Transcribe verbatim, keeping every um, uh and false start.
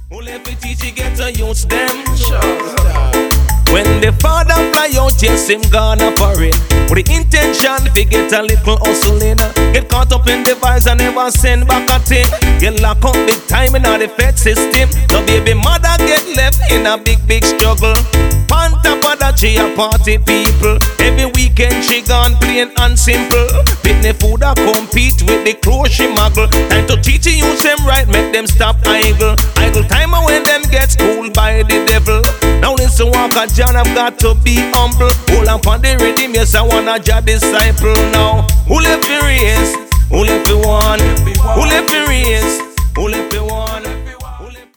Who let me teach you get to use them? When the father fly out, yes, him gonna for it. With the intention to get a little hustling. Get caught up in the vibes and never send back a thing. Get locked up big time in the Fed system. The baby mother get left in a big, big struggle. On top of that, she a party people. Every weekend she gone plain and simple. Pitney food a compete with the clothes she muggle. Time to teach you use them right, make them stop idle. Idle time when them get schooled by the devil. Now listen, walk a John, I've got to be humble. Hold on for the rhythm, yes, I wanna your disciple now. Who left the race? Who left the one? Who left the race? Who left the one?